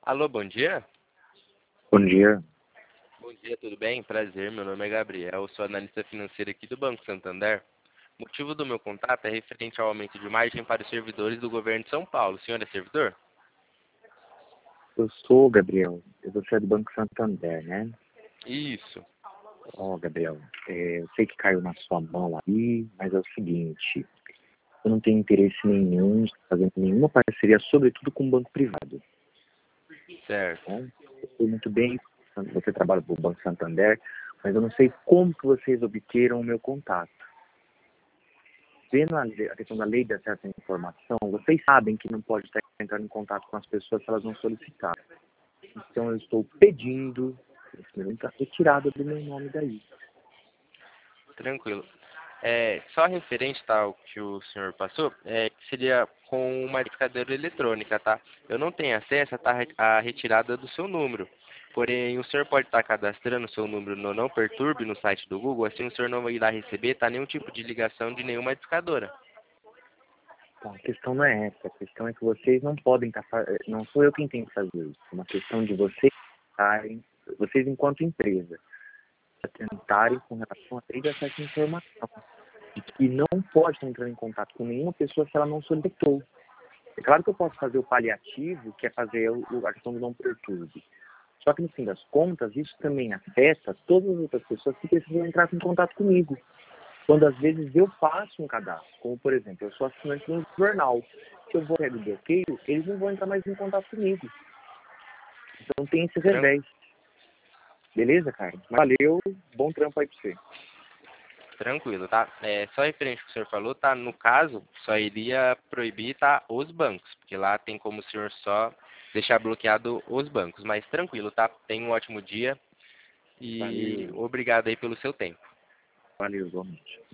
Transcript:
Alô, bom dia? Bom dia. Bom dia, tudo bem? Prazer, meu nome é Gabriel, sou analista financeiro aqui do Banco Santander. O motivo do meu contato é referente ao aumento de margem para os servidores do governo de São Paulo. O senhor é servidor? Eu sou o Gabriel. Você é do Banco Santander, né? Isso. Gabriel, eu sei que caiu na sua mão aí, mas é o seguinte, eu não tenho interesse nenhum em fazer nenhuma parceria, sobretudo com um banco privado. Certo. Né? Eu sei muito bem, você trabalha para o Banco Santander, mas eu não sei como que vocês obteram o meu contato. Vendo a questão da lei de acesso à informação, vocês sabem que não pode estar entrando em contato com as pessoas se elas não solicitaram. Então eu estou pedindo esse número está retirado do meu nome daí. Tranquilo. Só referente tá, ao que o senhor passou, que seria com uma verificadora eletrônica, tá? Eu não tenho acesso à retirada do seu número. Porém, o senhor pode estar cadastrando o seu número no Não Perturbe no site do Google, assim o senhor não irá receber nenhum tipo de ligação de nenhuma verificadora. Bom, a questão não é essa, a questão é que vocês não podem estar, não sou eu quem tem que fazer isso, é uma questão de vocês tentarem, vocês enquanto empresa, tentarem com relação à lei de acesso à informação, de que não pode estar entrando em contato com nenhuma pessoa se ela não solicitou. É claro que eu posso fazer o paliativo, que é fazer a questão do não perturbe. Só que no fim das contas, isso também afeta todas as outras pessoas que precisam entrar em contato comigo. Quando às vezes eu faço um cadastro, como por exemplo, eu sou assinante de um jornal, se eu vou pegar o bloqueio, eles não vão entrar mais em contato comigo. Então tem esse Tran- revés. Beleza, cara? Valeu, bom trampo aí pra você. Tranquilo, tá? Só referente ao que o senhor falou, tá? No caso, só iria proibir, tá? Os bancos, porque lá tem como o senhor só deixar bloqueado os bancos. Mas tranquilo, tá? Tenha um ótimo dia e Valeu, obrigado aí pelo seu tempo. valeu, igualmente.